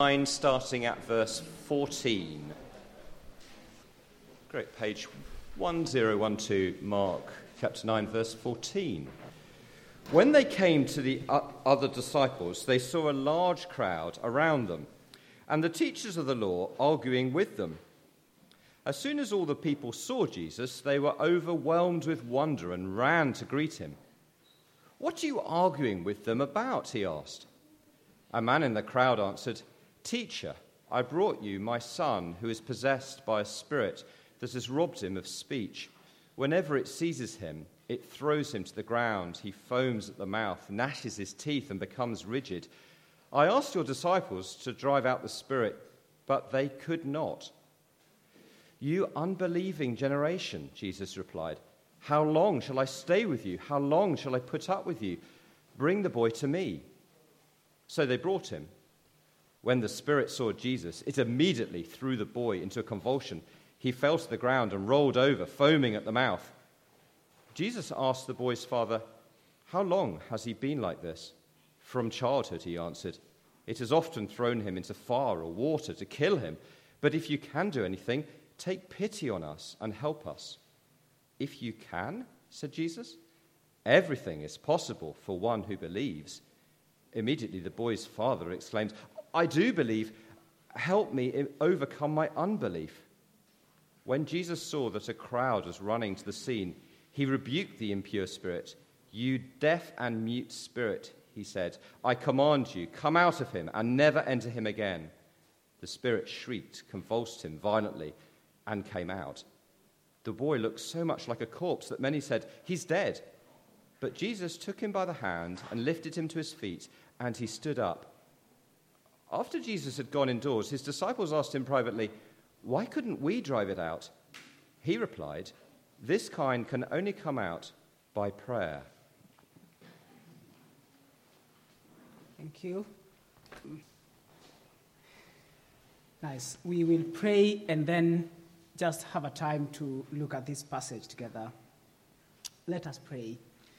9, starting at verse 14. Great, page 1012, Mark chapter 9, verse 14. When they came to the other disciples, they saw a large crowd around them, and the teachers of the law arguing with them. As soon as all the people saw Jesus, they were overwhelmed with wonder and ran to greet him. "What are you arguing with them about?" he asked. A man in the crowd answered, "Teacher, I brought you my son who is possessed by a spirit that has robbed him of speech. Whenever it seizes him, it throws him to the ground. He foams at the mouth, gnashes his teeth, and becomes rigid. I asked your disciples to drive out the spirit, but they could not." "You unbelieving generation," Jesus replied, "how long shall I stay with you? How long shall I put up with you? Bring the boy to me." So they brought him. When the spirit saw Jesus, it immediately threw the boy into a convulsion. He fell to the ground and rolled over, foaming at the mouth. Jesus asked the boy's father, "How long has he been like this?" "From childhood," he answered. "It has often thrown him into fire or water to kill him. But if you can do anything, take pity on us and help us." "If you can," said Jesus, "everything is possible for one who believes." Immediately the boy's father exclaimed, "I do believe. Help me overcome my unbelief." When Jesus saw that a crowd was running to the scene, he rebuked the impure spirit. "You deaf and mute spirit," he said, "I command you, come out of him and never enter him again." The spirit shrieked, convulsed him violently, and came out. The boy looked so much like a corpse that many said, "He's dead." But Jesus took him by the hand and lifted him to his feet, and he stood up. After Jesus had gone indoors, his disciples asked him privately, "Why couldn't we drive it out?" He replied, "This kind can only come out by prayer." Thank you. Nice. We will pray and then just have a time to look at this passage together. Let us pray.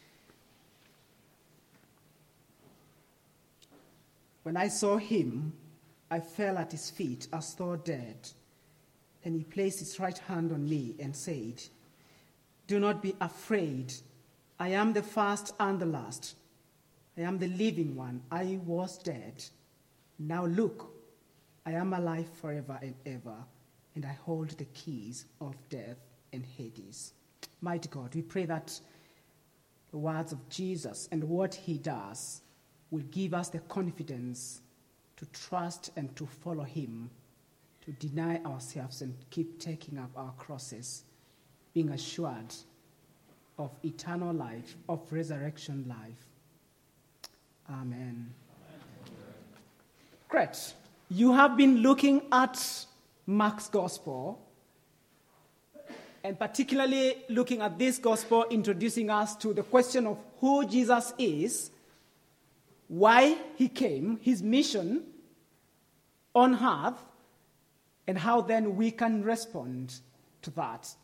When I saw him, I fell at his feet as though dead. Then he placed his right hand on me and said, "Do not be afraid. I am the first and the last. I am the living one. I was dead. Now look, I am alive forever and ever, and I hold the keys of death and Hades." Mighty God, we pray that the words of Jesus and what he does will give us the confidence to trust and to follow him, to deny ourselves and keep taking up our crosses, being assured of eternal life, of resurrection life. Amen. Great. You have been looking at Mark's gospel, and particularly looking at this gospel introducing us to the question of who Jesus is, why he came, his mission on earth, and how then we can respond to that.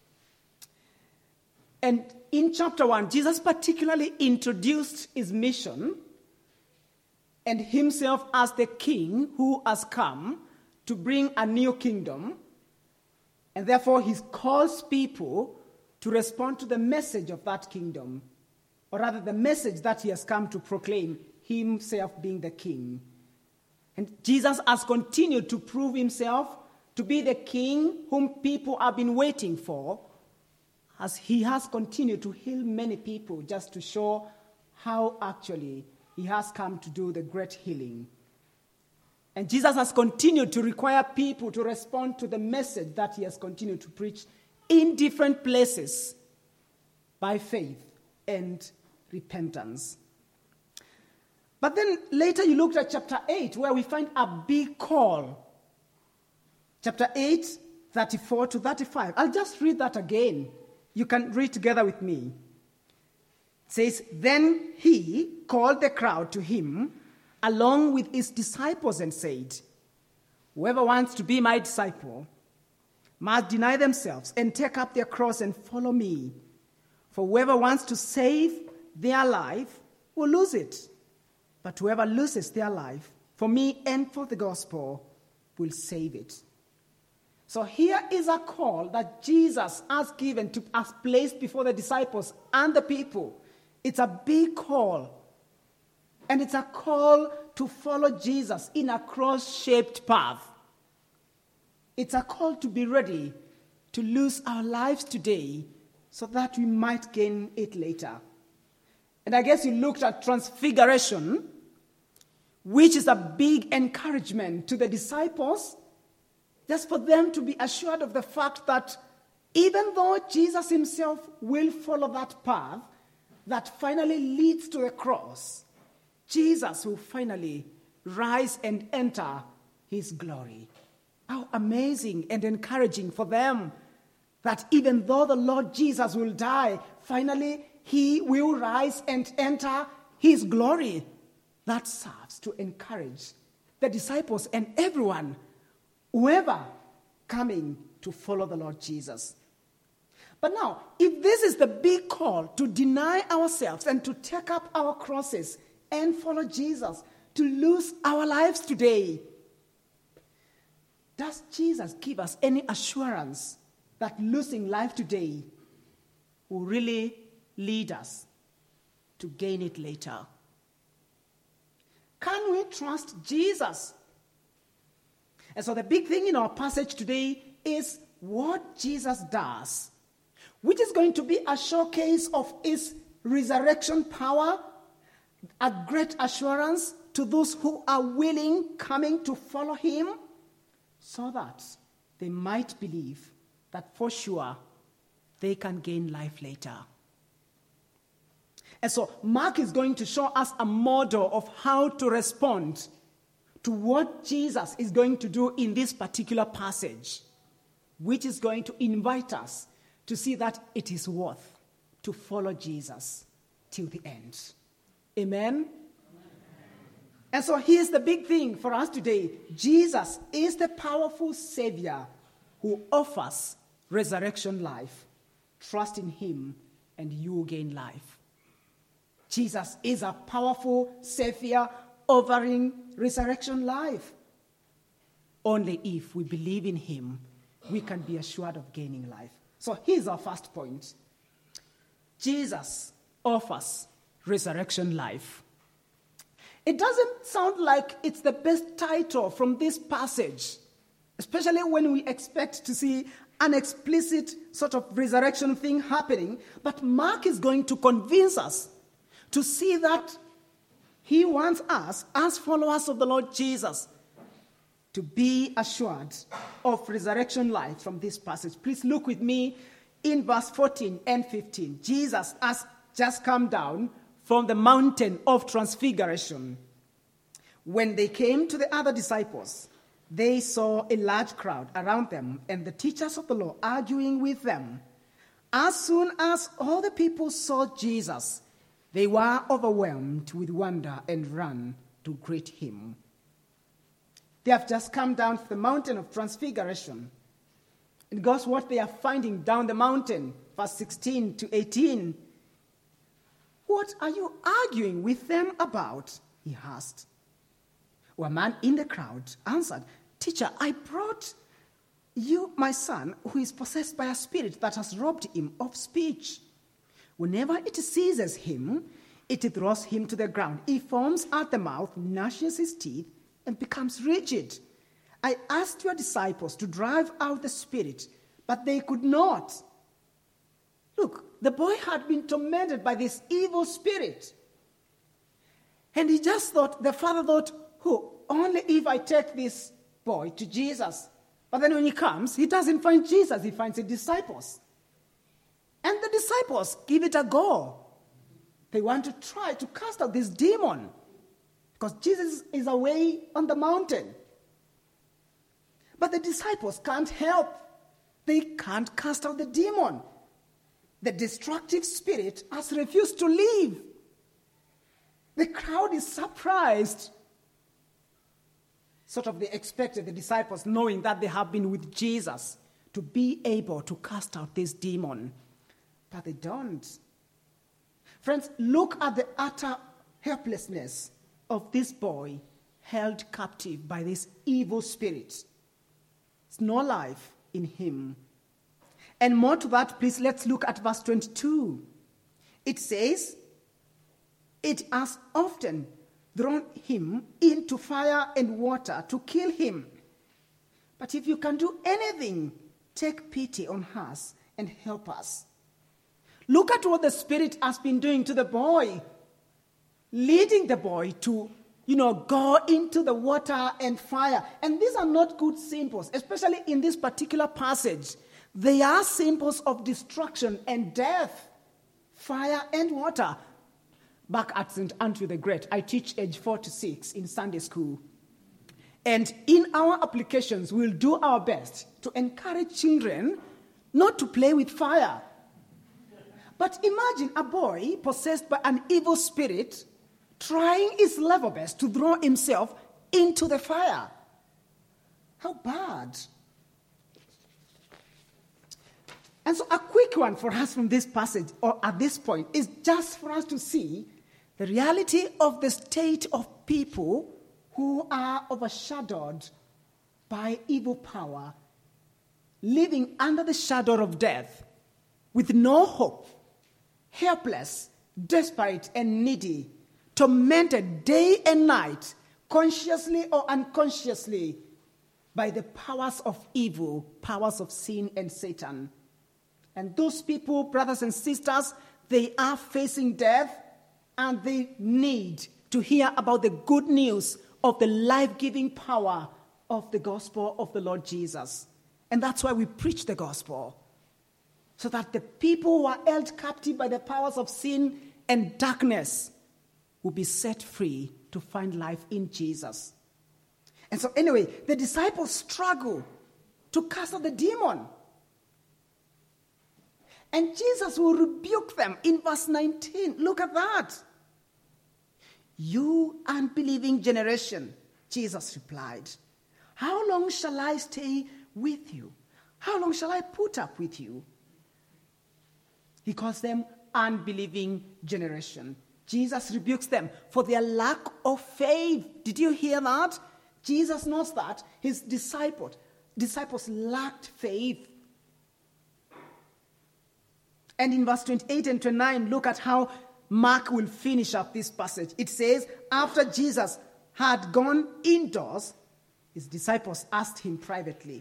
And in chapter 1, Jesus particularly introduced his mission and himself as the king who has come to bring a new kingdom. And therefore, he calls people to respond to the message of that kingdom, or rather the message that he has come to proclaim, himself being the king. And Jesus has continued to prove himself to be the king whom people have been waiting for, as he has continued to heal many people just to show how actually he has come to do the great healing. And Jesus has continued to require people to respond to the message that he has continued to preach in different places by faith and repentance. But then later you looked at chapter 8, where we find a big call. Chapter 8, 34 to 35. I'll just read that again. You can read together with me. It says, "Then he called the crowd to him along with his disciples and said, 'Whoever wants to be my disciple must deny themselves and take up their cross and follow me. For whoever wants to save their life will lose it. But whoever loses their life for me and for the gospel will save it. So here is a call that Jesus has given to us, placed before the disciples and the people. It's a big call. And it's a call to follow Jesus in a cross-shaped path. It's a call to be ready to lose our lives today so that we might gain it later. And I guess you looked at transfiguration, which is a big encouragement to the disciples, just for them to be assured of the fact that even though Jesus himself will follow that path that finally leads to the cross, Jesus will finally rise and enter his glory. How amazing and encouraging for them that even though the Lord Jesus will die, finally he will rise and enter his glory. That serves to encourage the disciples and everyone, whoever coming to follow the Lord Jesus. But now, if this is the big call to deny ourselves and to take up our crosses and follow Jesus, to lose our lives today, does Jesus give us any assurance that losing life today will really lead us to gain it later? Can we trust Jesus? And so the big thing in our passage today is what Jesus does, which is going to be a showcase of his resurrection power, a great assurance to those who are willing, coming to follow him, so that they might believe that for sure they can gain life later. And so Mark is going to show us a model of how to respond to what Jesus is going to do in this particular passage, which is going to invite us to see that it is worth to follow Jesus till the end. Amen? And so here's the big thing for us today. Jesus is the powerful Savior who offers resurrection life. Trust in him and you will gain life. Jesus is a powerful Savior offering resurrection life. Only if we believe in him, we can be assured of gaining life. So here's our first point. Jesus offers resurrection life. It doesn't sound like it's the best title from this passage, especially when we expect to see an explicit sort of resurrection thing happening. But Mark is going to convince us to see that he wants us, as followers of the Lord Jesus, to be assured of resurrection life from this passage. Please look with me in verse 14 and 15. Jesus has just come down from the mountain of transfiguration. When they came to the other disciples, they saw a large crowd around them and the teachers of the law arguing with them. As soon as all the people saw Jesus, they were overwhelmed with wonder and ran to greet him. They have just come down from the mountain of transfiguration. And guess what they are finding down the mountain? Verse 16 to 18. What are you arguing with them about? He asked. Well, a man in the crowd answered, Teacher, I brought you my son who is possessed by a spirit that has robbed him of speech. Whenever it seizes him, it throws him to the ground. He foams at the mouth, gnashes his teeth, and becomes rigid. I asked your disciples to drive out the spirit, but they could not. Look, the boy had been tormented by this evil spirit. And he just thought, the father thought, only if I take this boy to Jesus. But then when he comes, he doesn't find Jesus, he finds the disciples. And the disciples give it a go. They want to try to cast out this demon because Jesus is away on the mountain. But the disciples can't help. They can't cast out the demon. The destructive spirit has refused to leave. The crowd is surprised. Sort of they expected the disciples, knowing that they have been with Jesus, to be able to cast out this demon. But they don't. Friends, look at the utter helplessness of this boy held captive by this evil spirit. There's no life in him. And more to that, please, let's look at verse 22. It says, it has often thrown him into fire and water to kill him. But if you can do anything, take pity on us and help us. Look at what the Spirit has been doing to the boy, leading the boy to, go into the water and fire. And these are not good symbols, especially in this particular passage. They are symbols of destruction and death, fire and water. Back at St. Andrew the Great, I teach age 4 to 6 in Sunday school. And in our applications, we'll do our best to encourage children not to play with fire. But imagine a boy possessed by an evil spirit trying his level best to throw himself into the fire. How bad. And so a quick one for us from this passage, or at this point, is just for us to see the reality of the state of people who are overshadowed by evil power, living under the shadow of death, with no hope, helpless, desperate, and needy, tormented day and night, consciously or unconsciously, by the powers of evil, powers of sin and Satan. And those people, brothers and sisters, they are facing death, and they need to hear about the good news of the life-giving power of the gospel of the Lord Jesus. And that's why we preach the gospel, so that the people who are held captive by the powers of sin and darkness will be set free to find life in Jesus. And so anyway, the disciples struggle to cast out the demon. And Jesus will rebuke them in verse 19. Look at that. You unbelieving generation, Jesus replied, how long shall I stay with you? How long shall I put up with you? He calls them unbelieving generation. Jesus rebukes them for their lack of faith. Did you hear that? Jesus knows that his disciples lacked faith. And in verse 28 and 29, look at how Mark will finish up this passage. It says, after Jesus had gone indoors, his disciples asked him privately,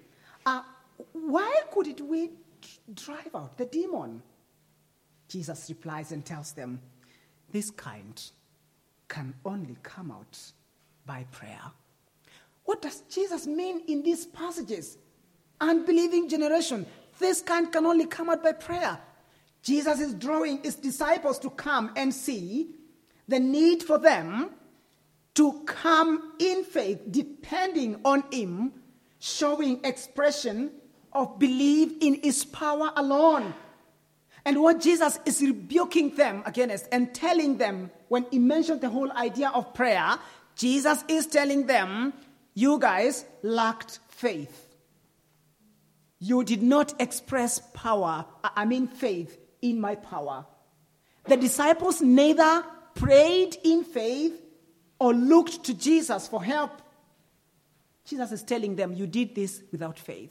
why couldn't we drive out the demon? Jesus replies and tells them, this kind can only come out by prayer. What does Jesus mean in these passages? Unbelieving generation. This kind can only come out by prayer. Jesus is drawing his disciples to come and see the need for them to come in faith, depending on him, showing expression of belief in his power alone. And what Jesus is rebuking them against and telling them, when he mentioned the whole idea of prayer, Jesus is telling them, you guys lacked faith. You did not express faith in my power. The disciples neither prayed in faith or looked to Jesus for help. Jesus is telling them, you did this without faith.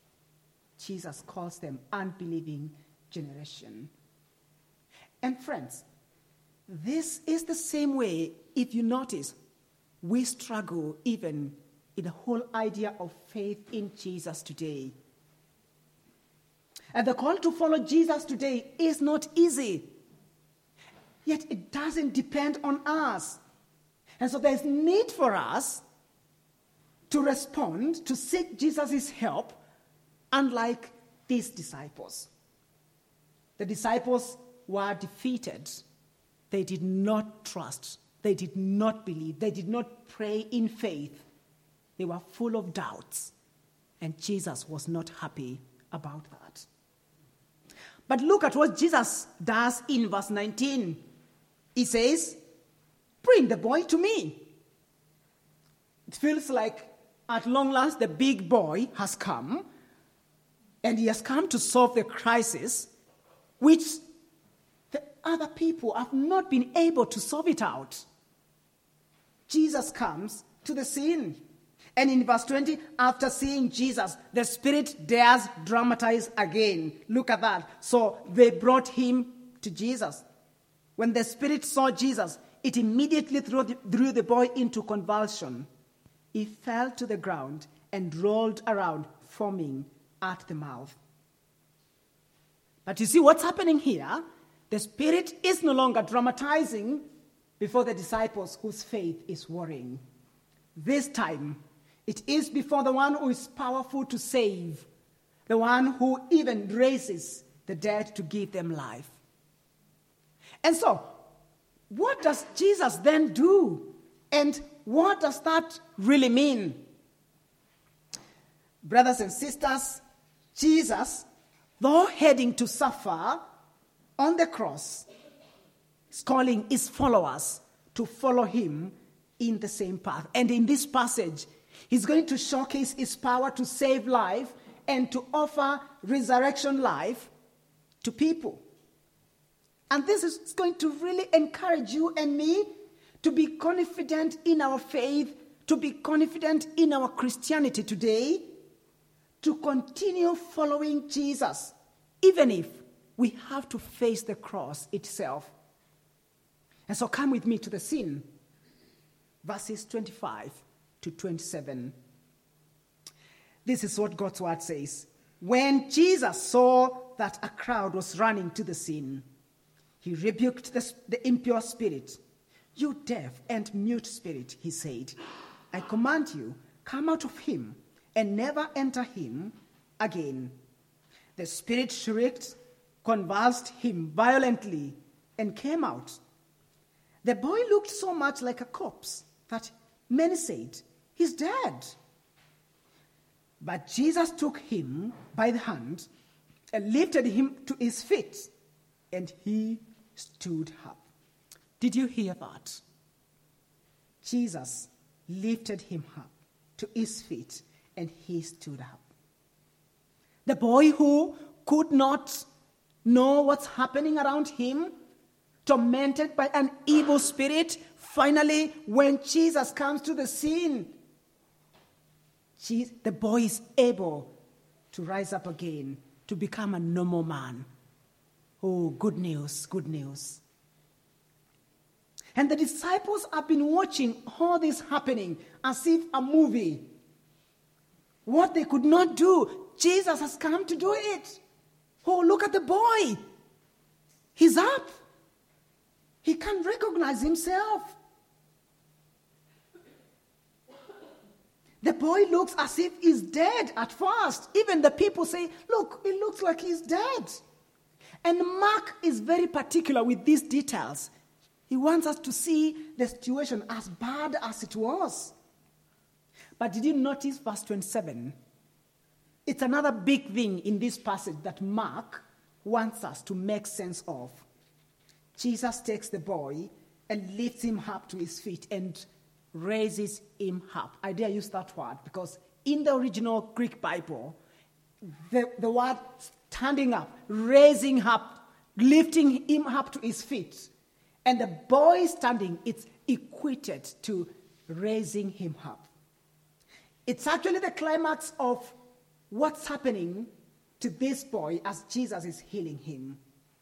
Jesus calls them unbelieving generation. And friends, this is the same way, if you notice, we struggle even in the whole idea of faith in Jesus today. And the call to follow Jesus today is not easy. Yet it doesn't depend on us. And so there's need for us to respond, to seek Jesus' help, unlike these disciples. The disciples were defeated. They did not trust. They did not believe. They did not pray in faith. They were full of doubts. And Jesus was not happy about that. But look at what Jesus does in verse 19. He says, bring the boy to me. It feels like at long last the big boy has come, and he has come to solve the crisis which the other people have not been able to solve it out. Jesus comes to the scene. And in verse 20, after seeing Jesus, the Spirit dares dramatize again. Look at that. So they brought him to Jesus. When the Spirit saw Jesus, it immediately threw the boy into convulsion. He fell to the ground and rolled around, foaming at the mouth. But you see what's happening here? The Spirit is no longer dramatizing before the disciples whose faith is warring. This time, it is before the one who is powerful to save, the one who even raises the dead to give them life. And so, what does Jesus then do? And what does that really mean? Brothers and sisters, Jesus, though heading to suffer on the cross, is calling his followers to follow him in the same path. And in this passage, he's going to showcase his power to save life and to offer resurrection life to people. And this is going to really encourage you and me to be confident in our faith, to be confident in our Christianity today, to continue following Jesus, even if we have to face the cross itself. And so come with me to the scene. Verses 25 to 27. This is what God's word says. When Jesus saw that a crowd was running to the scene, he rebuked the impure spirit. You deaf and mute spirit, he said, I command you, come out of him and never enter him again. The spirit shrieked, convulsed him violently, and came out. The boy looked so much like a corpse that many said, he's dead. But Jesus took him by the hand and lifted him to his feet, and he stood up. Did you hear that? Jesus lifted him up to his feet, and he stood up. The boy who could not know what's happening around him, tormented by an evil spirit, finally, when Jesus comes to the scene, the boy is able to rise up again, to become a normal man. Oh, good news, good news. And the disciples have been watching all this happening as if a movie. What they could not do, Jesus has come to do it. Oh, look at the boy. He's up. He can't recognize himself. The boy looks as if he's dead at first. Even the people say, look, it looks like he's dead. And Mark is very particular with these details. He wants us to see the situation as bad as it was. But did you notice verse 27? It's another big thing in this passage that Mark wants us to make sense of. Jesus takes the boy and lifts him up to his feet and raises him up. I dare use that word because in the original Greek Bible, the word standing up, raising up, lifting him up to his feet, and the boy standing, it's equated to raising him up. It's actually the climax of what's happening to this boy as Jesus is healing him.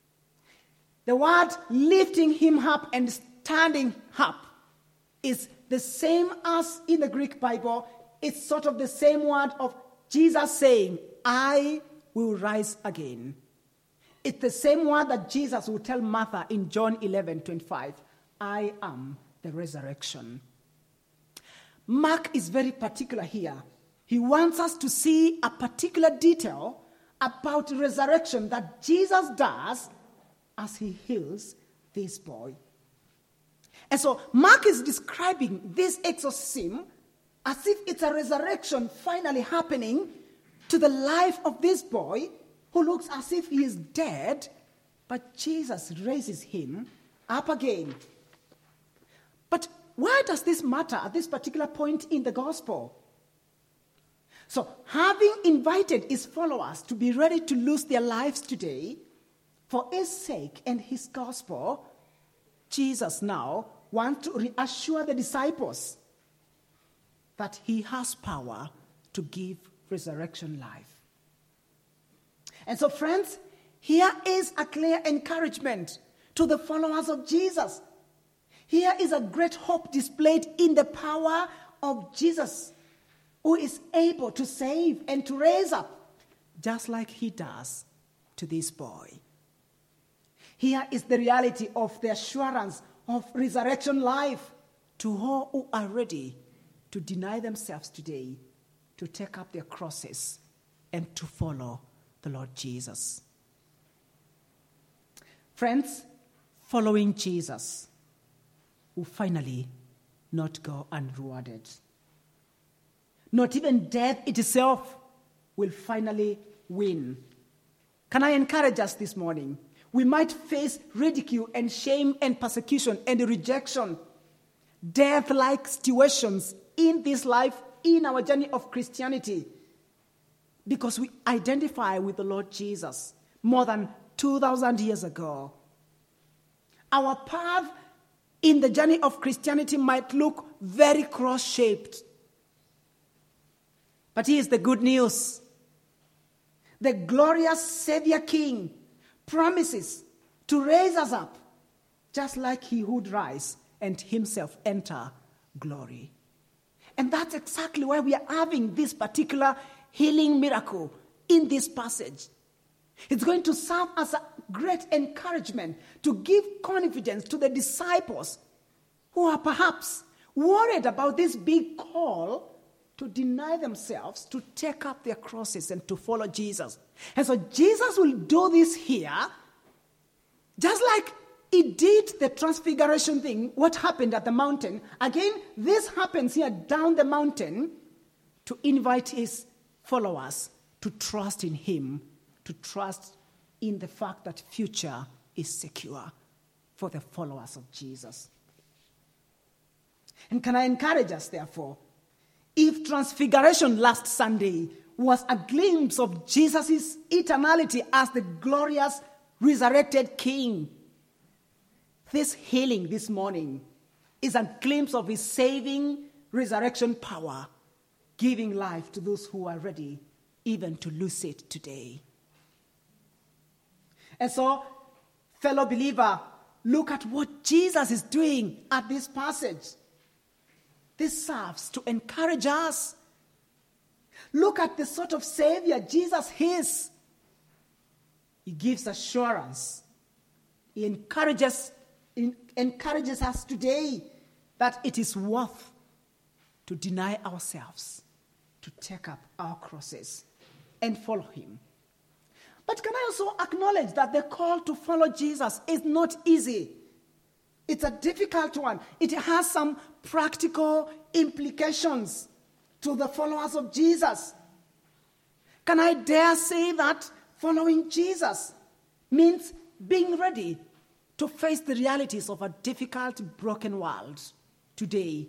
The word lifting him up and standing up is the same as in the Greek Bible. It's sort of the same word of Jesus saying, I will rise again. It's the same word that Jesus will tell Martha in John 11:25. I am the resurrection. Mark is very particular here. He wants us to see a particular detail about resurrection that Jesus does as he heals this boy. And so Mark is describing this exorcism as if it's a resurrection finally happening to the life of this boy who looks as if he is dead, but Jesus raises him up again. But why does this matter at this particular point in the gospel? So, having invited his followers to be ready to lose their lives today for his sake and his gospel, Jesus now wants to reassure the disciples that he has power to give resurrection life. And so, friends, here is a clear encouragement to the followers of Jesus. Here is a great hope displayed in the power of Jesus, who is able to save and to raise up, just like he does to this boy. Here is the reality of the assurance of resurrection life to all who are ready to deny themselves today, to take up their crosses, and to follow the Lord Jesus. Friends, following Jesus will finally not go unrewarded. Not even death itself will finally win. Can I encourage us this morning? We might face ridicule and shame and persecution and rejection, death-like situations in this life, in our journey of Christianity, because we identify with the Lord Jesus more than 2,000 years ago. Our path in the journey of Christianity might look very cross-shaped. But here's the good news. The glorious Savior King promises to raise us up, just like he would rise and himself enter glory. And that's exactly why we are having this particular healing miracle in this passage. It's going to serve as a great encouragement to give confidence to the disciples who are perhaps worried about this big call to deny themselves, to take up their crosses and to follow Jesus. And so Jesus will do this here, just like he did the transfiguration thing, what happened at the mountain. Again, this happens here down the mountain to invite his followers to trust in him, to trust in the fact that future is secure for the followers of Jesus. And can I encourage us, therefore, if transfiguration last Sunday was a glimpse of Jesus' eternality as the glorious resurrected King, this healing this morning is a glimpse of his saving resurrection power, giving life to those who are ready even to lose it today. And so, fellow believer, look at what Jesus is doing at this passage. This serves to encourage us. Look at the sort of Savior Jesus is. He gives assurance. He encourages us today that it is worth to deny ourselves, to take up our crosses and follow him. But can I also acknowledge that the call to follow Jesus is not easy? It's a difficult one. It has some practical implications to the followers of Jesus. Can I dare say that following Jesus means being ready to face the realities of a difficult, broken world today?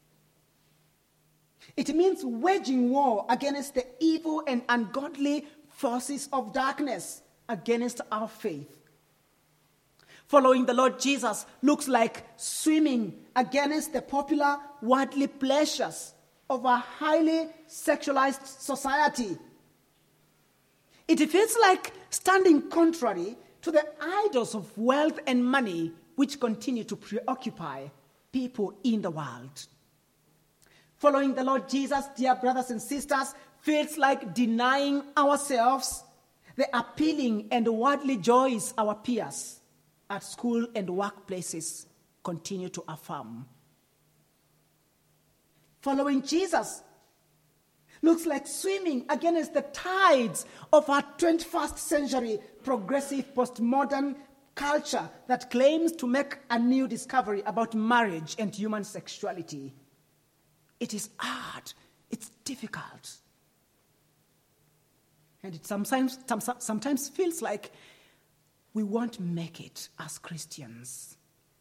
It means waging war against the evil and ungodly forces of darkness against our faith. Following the Lord Jesus looks like swimming against the popular worldly pleasures of a highly sexualized society. It feels like standing contrary to the idols of wealth and money which continue to preoccupy people in the world. Following the Lord Jesus, dear brothers and sisters, feels like denying ourselves the appealing and worldly joys our peers at school and workplaces continue to affirm. Following Jesus looks like swimming against the tides of our 21st century progressive postmodern culture that claims to make a new discovery about marriage and human sexuality. It is hard. It's difficult. And it sometimes feels like we won't make it as Christians.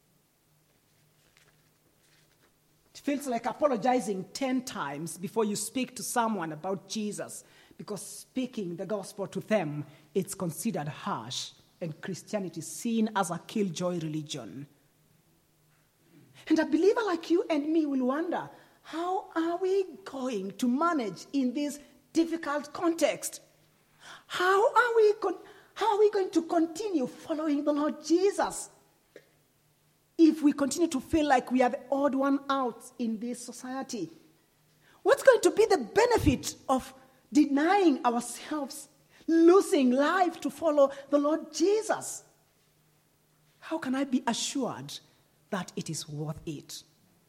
It feels like apologizing 10 times before you speak to someone about Jesus, because speaking the gospel to them, it's considered harsh, and Christianity is seen as a killjoy religion. And a believer like you and me will wonder, how are we going to manage in this difficult context? How are we going to continue following the Lord Jesus if we continue to feel like we are the odd one out in this society? What's going to be the benefit of denying ourselves, losing life to follow the Lord Jesus? How can I be assured that it is worth it?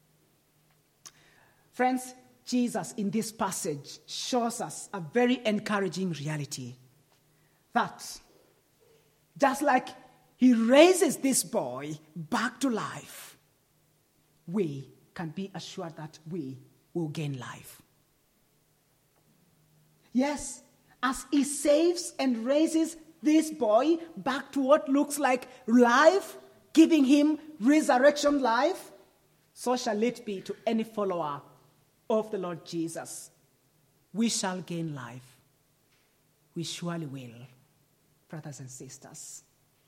Friends, Jesus in this passage shows us a very encouraging reality that just like he raises this boy back to life, we can be assured that we will gain life. Yes, as he saves and raises this boy back to what looks like life, giving him resurrection life, so shall it be to any follower of the Lord Jesus. We shall gain life. We surely will, brothers and sisters.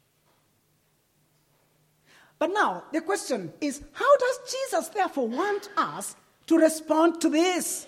But now, the question is, how does Jesus therefore want us to respond to this?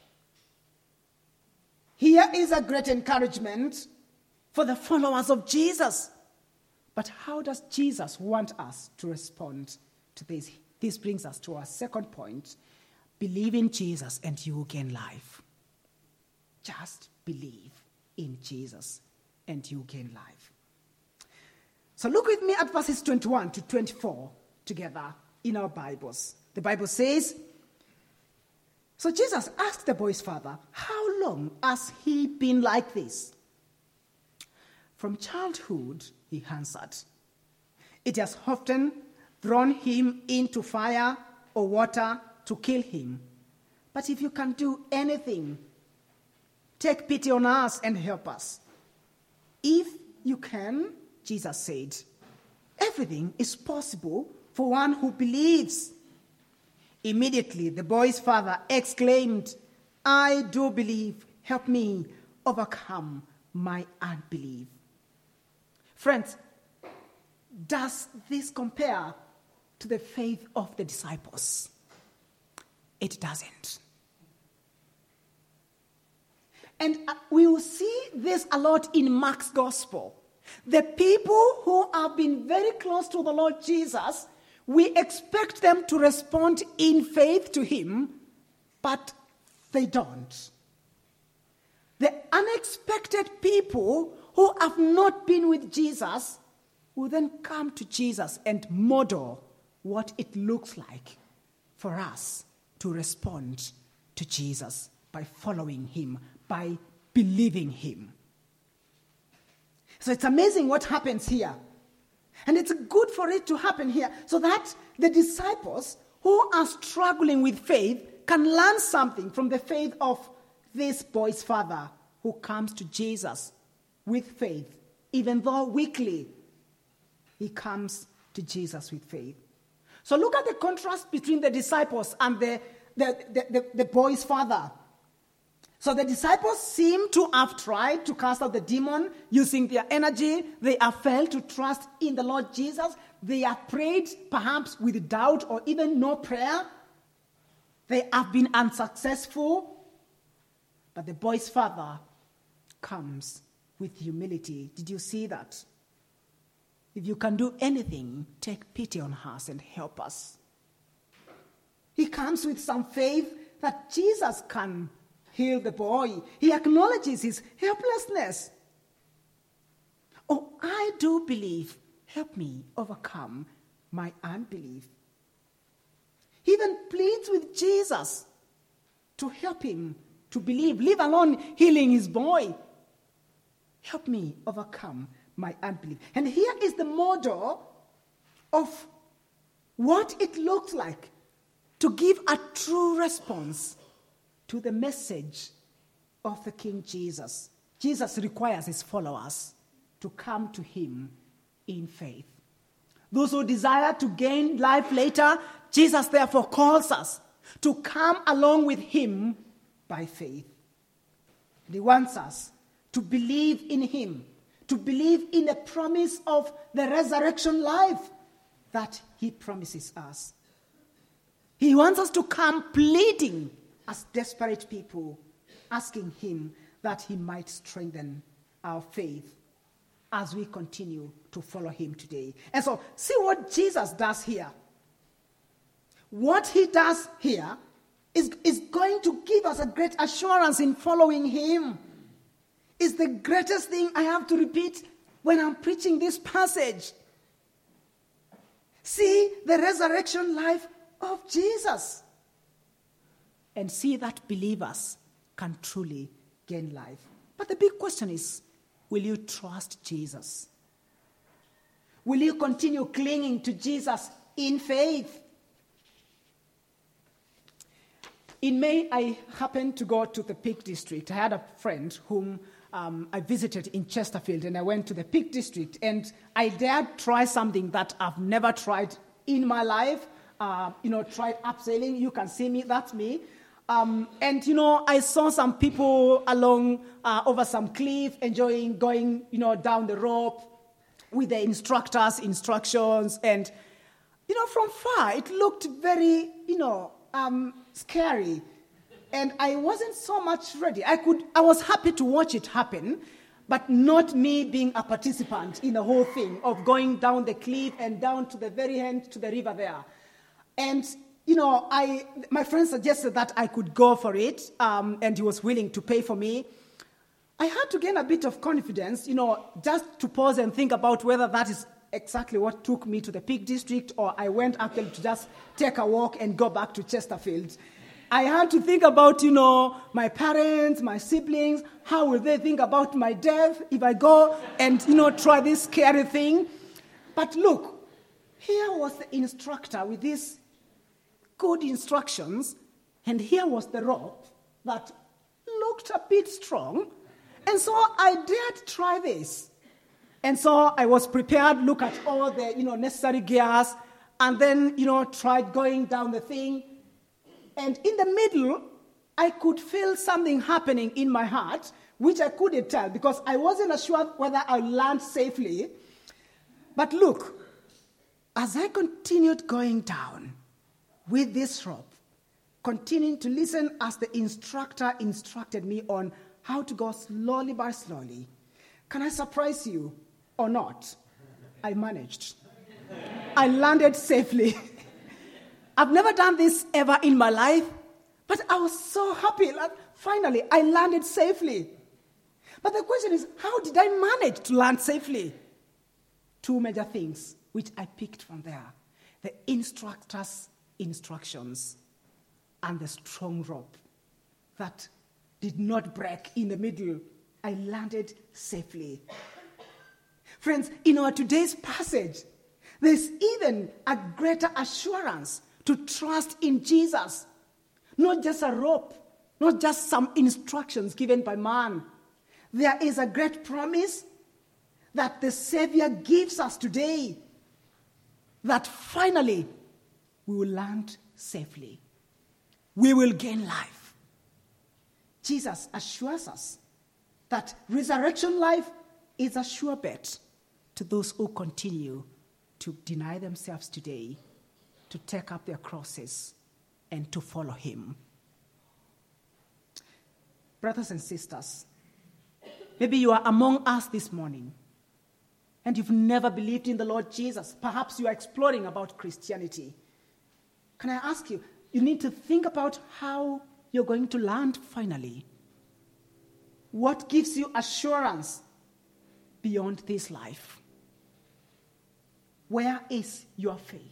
Here is a great encouragement for the followers of Jesus. But how does Jesus want us to respond to this? This brings us to our second point. Believe in Jesus and you will gain life. Just believe in Jesus and you will gain life. So look with me at verses 21 to 24 together in our Bibles. The Bible says, so Jesus asked the boy's father, how long has he been like this? From childhood, he answered, it has often thrown him into fire or water to kill him. But if you can do anything, take pity on us and help us. If you can, Jesus said, everything is possible for one who believes. Immediately, the boy's father exclaimed, I do believe. Help me overcome my unbelief. Friends, does this compare to the faith of the disciples? It doesn't. And we will see this a lot in Mark's gospel. The people who have been very close to the Lord Jesus, we expect them to respond in faith to him, but they don't. The unexpected people who have not been with Jesus will then come to Jesus and model what it looks like for us to respond to Jesus by following him, by believing him. So it's amazing what happens here. And it's good for it to happen here so that the disciples who are struggling with faith can learn something from the faith of this boy's father who comes to Jesus with faith. Even though weakly, he comes to Jesus with faith. So look at the contrast between the disciples and the boy's father. So the disciples seem to have tried to cast out the demon using their energy. They have failed to trust in the Lord Jesus. They have prayed perhaps with doubt or even no prayer. They have been unsuccessful. But the boy's father comes with humility. Did you see that? If you can do anything, take pity on us and help us. He comes with some faith that Jesus can heal the boy. He acknowledges his helplessness. Oh, I do believe. Help me overcome my unbelief. He even pleads with Jesus to help him to believe, leave alone healing his boy. Help me overcome my unbelief. And here is the model of what it looks like to give a true response to the message of the King Jesus. Jesus requires his followers to come to him in faith. Those who desire to gain life later, Jesus therefore calls us to come along with him by faith. He wants us to believe in him, to believe in the promise of the resurrection life that he promises us. He wants us to come pleading as desperate people, asking him that he might strengthen our faith as we continue to follow him today. And so, see what Jesus does here. What he does here is going to give us a great assurance in following him. It's the greatest thing I have to repeat when I'm preaching this passage. See the resurrection life of Jesus. And see that believers can truly gain life. But the big question is, will you trust Jesus? Will you continue clinging to Jesus in faith? In May, I happened to go to the Peak District. I had a friend whom I visited in Chesterfield, and I went to the Peak District, and I dared try something that I've never tried in my life. Tried abseiling. You can see me, that's me. I saw some people along over some cliff enjoying going, down the rope with the instructors' instructions. And, from far, it looked very, scary. And I wasn't so much ready. I was happy to watch it happen, but not me being a participant in the whole thing of going down the cliff and down to the very end to the river there. And, my friend suggested that I could go for it, and he was willing to pay for me. I had to gain a bit of confidence, just to pause and think about whether that is exactly what took me to the Peak District, or I went actually to just take a walk and go back to Chesterfield. I had to think about, my parents, my siblings, how will they think about my death if I go and, try this scary thing. But look, here was the instructor with these good instructions, and here was the rope that looked a bit strong. And so I dared try this. And so I was prepared, look at all the, necessary gears, and then, tried going down the thing. And in the middle, I could feel something happening in my heart, which I couldn't tell because I wasn't sure whether I land safely. But look, as I continued going down with this rope, continuing to listen as the instructor instructed me on how to go slowly by slowly, can I surprise you or not? I managed. I landed safely. I've never done this ever in my life, but I was so happy that finally I landed safely. But the question is, how did I manage to land safely? Two major things which I picked from there: the instructor's instructions and the strong rope that did not break in the middle. I landed safely. Friends, in our today's passage, there's even a greater assurance to trust in Jesus. Not just a rope, not just some instructions given by man. There is a great promise that the Savior gives us today, that finally we will land safely. We will gain life. Jesus assures us that resurrection life is a sure bet to those who continue to deny themselves today, to take up their crosses, and to follow him. Brothers and sisters, maybe you are among us this morning, and you've never believed in the Lord Jesus. Perhaps you are exploring about Christianity. Can I ask you, you need to think about how you're going to land finally. What gives you assurance beyond this life? Where is your faith?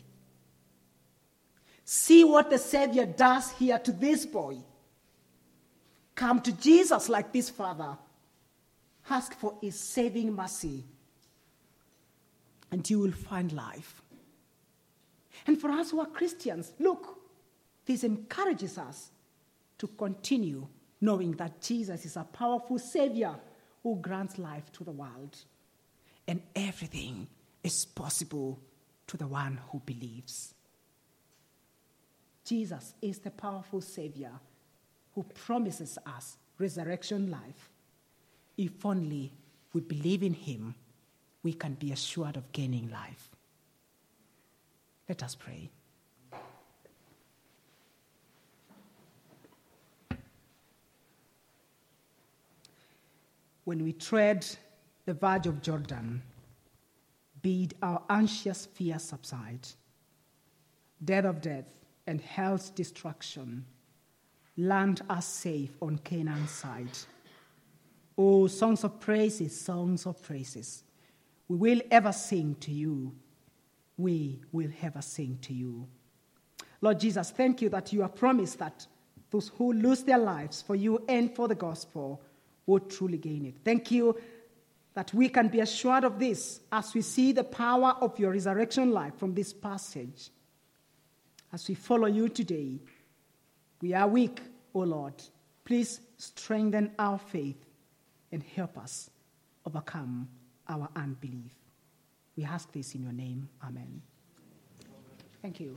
See what the Savior does here to this boy. Come to Jesus like this father. Ask for his saving mercy, and you will find life. And for us who are Christians, look, this encourages us to continue knowing that Jesus is a powerful Savior who grants life to the world. And everything is possible to the one who believes. Jesus is the powerful Savior who promises us resurrection life. If only we believe in him, we can be assured of gaining life. Let us pray. when we tread the verge of Jordan, bid our anxious fear subside. Death of death and hell's destruction, land us safe on Canaan's side. Oh, songs of praises, we will ever sing to you. We will ever sing to you. Lord Jesus, thank you that you have promised that those who lose their lives for you and for the gospel will truly gain it. Thank you that we can be assured of this as we see the power of your resurrection life from this passage. As we follow you today, we are weak, O Lord. Please strengthen our faith and help us overcome our unbelief. We ask this in your name. Amen. Thank you.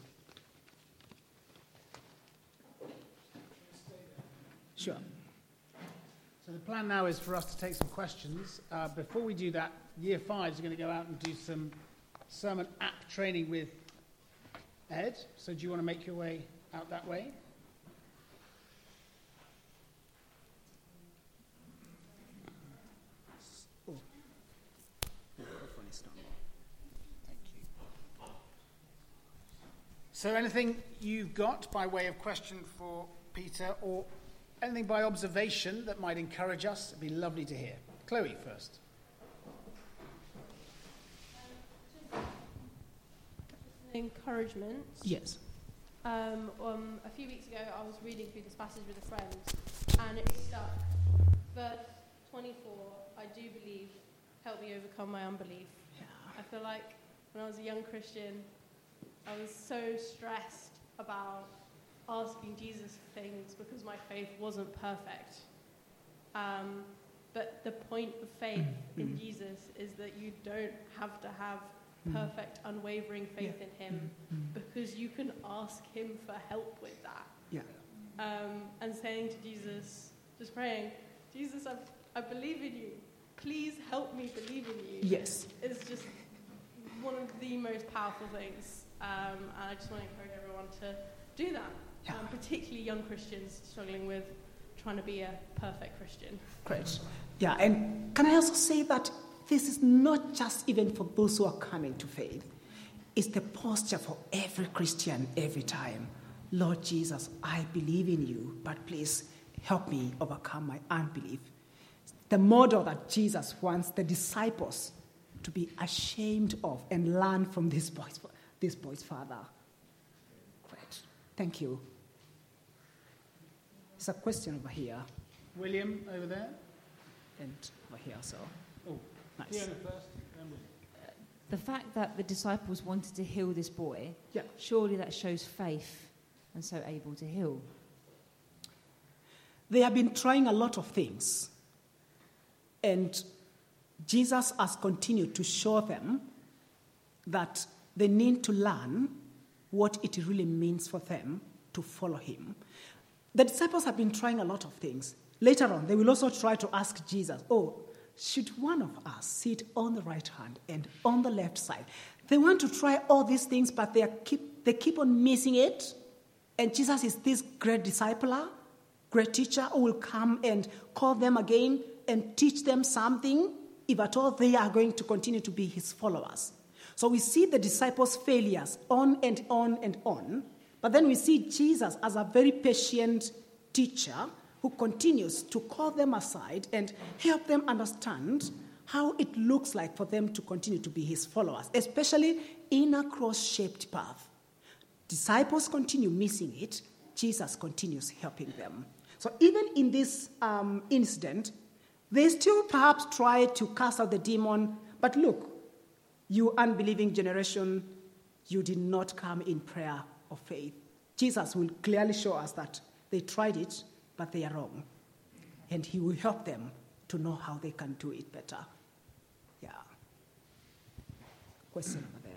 Sure. So the plan now is for us to take some questions. Before we do that, Year 5 is going to go out and do some sermon app training with Ed. So do you want to make your way out that way? So anything you've got by way of question for Peter, or anything by observation that might encourage us, it'd be lovely to hear. Chloe first. Encouragement. Yes. A few weeks ago, I was reading through this passage with a friend, and it stuck. Verse 24, I do believe, help me overcome my unbelief. Yeah. I feel like when I was a young Christian, I was so stressed about asking Jesus for things because my faith wasn't perfect. But the point of faith in Jesus is that you don't have to have perfect, unwavering faith in him because you can ask him for help with that. Yeah. And saying to Jesus, just praying, Jesus, I believe in you. Please help me believe in you. Yes. It's just one of the most powerful things. And I just want to encourage everyone to do that. Yeah. Particularly young Christians struggling with trying to be a perfect Christian. Great. Yeah, and can I also say that this is not just even for those who are coming to faith. It's the posture for every Christian every time. Lord Jesus, I believe in you, but please help me overcome my unbelief. The model that Jesus wants the disciples to be ashamed of and learn from this boy's father. Great. Thank you. There's a question over here. William, over there. And over here, so. Oh, nice. Fiona first, then William. The fact that the disciples wanted to heal this boy, Yeah. surely that shows faith and so able to heal. They have been trying a lot of things. And Jesus has continued to show them that they need to learn what it really means for them to follow him. The disciples have been trying a lot of things. Later on, they will also try to ask Jesus, should one of us sit on the right hand and on the left side? They want to try all these things, but they keep on missing it. And Jesus is this great discipler, great teacher who will come and call them again and teach them something, if at all they are going to continue to be his followers. So we see the disciples' failures on and on and on, but then we see Jesus as a very patient teacher who continues to call them aside and help them understand how it looks like for them to continue to be his followers, especially in a cross-shaped path. Disciples continue missing it. Jesus continues helping them. So even in this incident, they still perhaps try to cast out the demon, but look, you unbelieving generation, you did not come in prayer of faith. Jesus will clearly show us that they tried it, but they are wrong. And he will help them to know how they can do it better. Yeah. Question over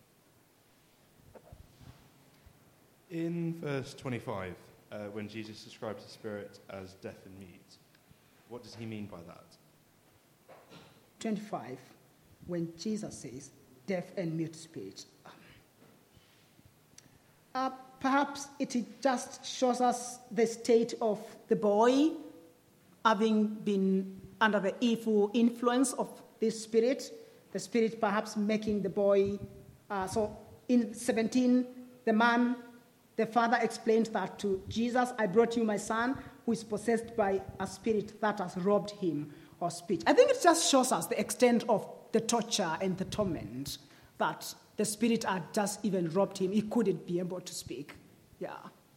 there. In verse 25, when Jesus describes the Spirit as deaf and mute, what does he mean by that? 25, when Jesus says, deaf and mute spirit. Perhaps it just shows us the state of the boy having been under the evil influence of this spirit, the spirit perhaps making the boy. So in 17, the father explained that to Jesus, I brought you my son who is possessed by a spirit that has robbed him of speech. I think it just shows us the extent of the torture and the torment that the spirit had just even robbed him. He couldn't be able to speak. Yeah.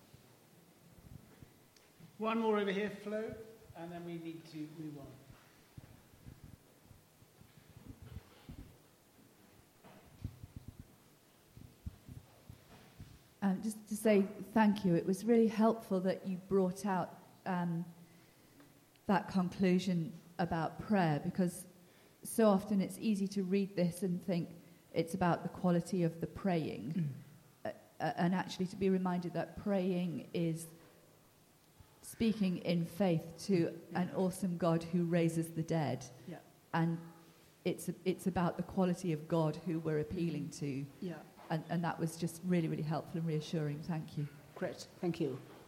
One more over here, Flo, and then we need to move on. Just to say thank you. It was really helpful that you brought out that conclusion about prayer, because so often it's easy to read this and think it's about the quality of the praying, and actually to be reminded that praying is speaking in faith to an awesome God who raises the dead. Yeah. And it's about the quality of God who we're appealing to. Yeah. And that was just really, really helpful and reassuring. Thank you. Great. Thank you.